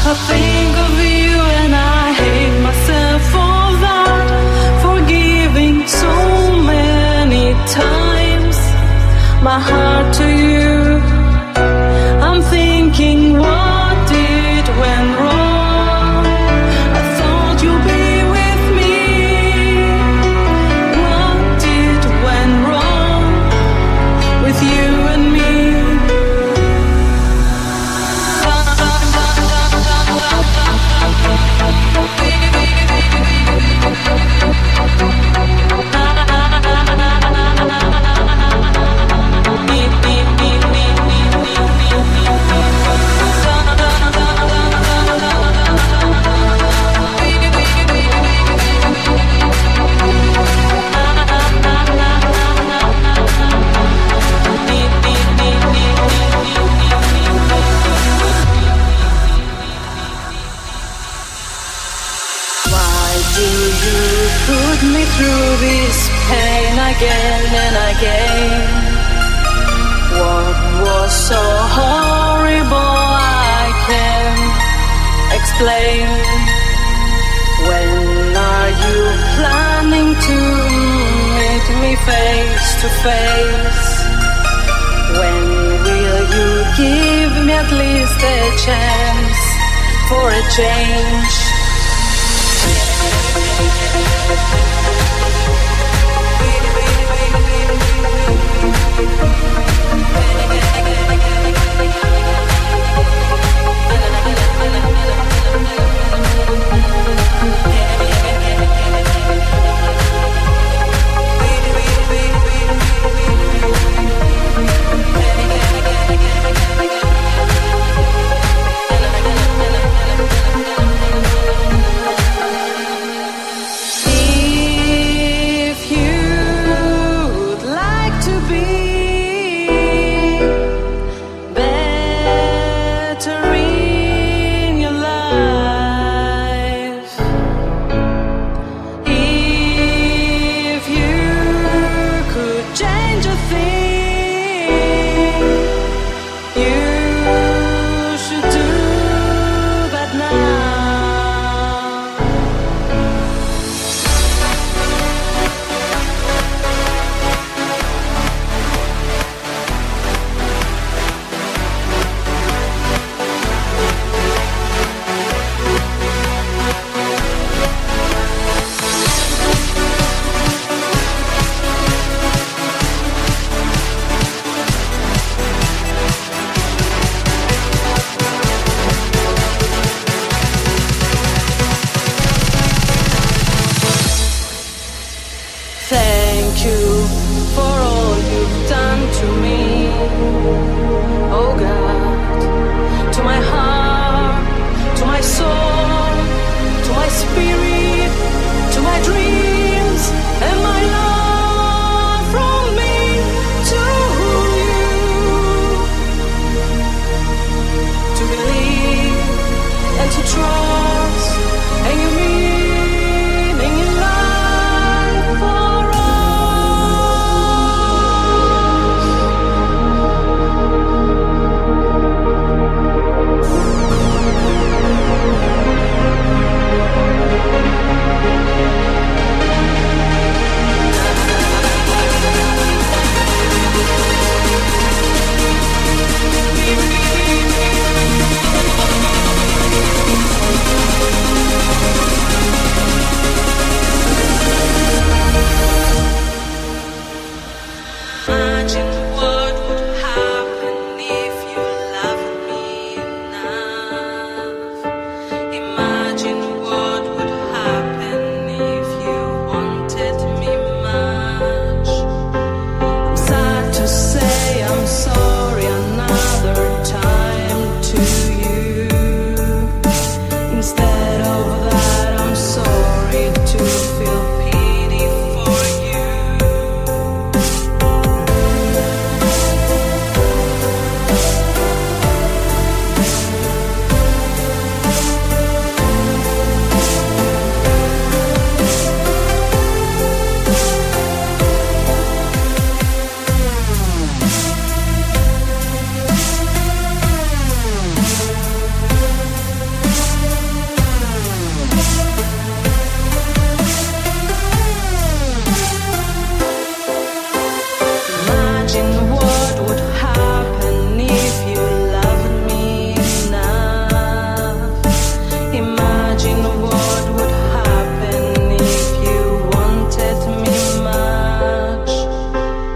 I think of you and I hate myself for that, for giving so many times my heart to you. I'm thinking, what did went wrong? I thought you'd be with me. What did went wrong with you and me? Put me through this pain again and again. What was so horrible I can't explain. When are you planning to meet me face to face? When will you give me at least a chance for a change?